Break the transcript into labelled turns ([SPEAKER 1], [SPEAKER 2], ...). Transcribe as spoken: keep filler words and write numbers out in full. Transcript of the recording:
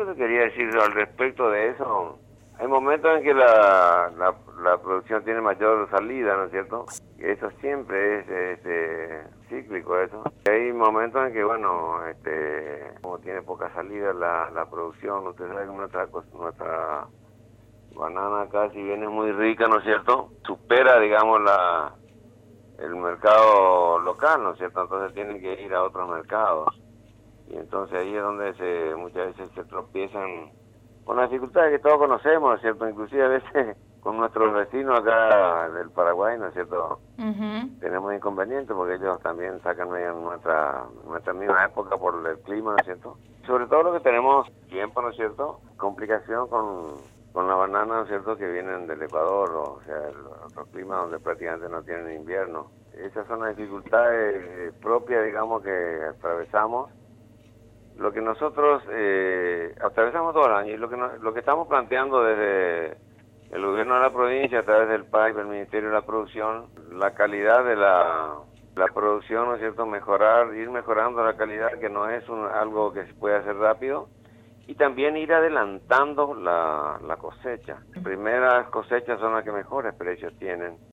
[SPEAKER 1] te quería decir al respecto de eso. Hay momentos en que la, la, la producción tiene mayor salida, ¿no es cierto? Y eso siempre es este, cíclico, eso. Y hay momentos en que, bueno, este, como tiene poca salida la, la producción, usted sabe que nuestra, nuestra banana acá, si bien es muy rica, ¿no es cierto?, supera, digamos, la el mercado local, ¿no es cierto? Entonces tienen que ir a otros mercados. Y entonces ahí es donde se muchas veces se tropiezan con las dificultades que todos conocemos, ¿no es cierto? Inclusive a veces con nuestros vecinos acá del Paraguay, ¿no es cierto? Uh-huh. Tenemos inconvenientes porque ellos también sacan en nuestra, nuestra misma época por el clima, ¿no es cierto? Sobre todo lo que tenemos tiempo, ¿no es cierto? Complicación con, con la banana, ¿no es cierto? Que vienen del Ecuador, o sea, otros climas donde prácticamente no tienen invierno. Esas son las dificultades propias, digamos, que atravesamos. Lo que nosotros eh, atravesamos todo el año y lo que, nos, lo que estamos planteando desde el gobierno de la provincia, a través del P A I, del Ministerio de la Producción, la calidad de la, la producción, ¿no es cierto?, mejorar, ir mejorando la calidad, que no es un, algo que se puede hacer rápido, y también ir adelantando la, la cosecha. Las primeras cosechas son las que mejores precios tienen.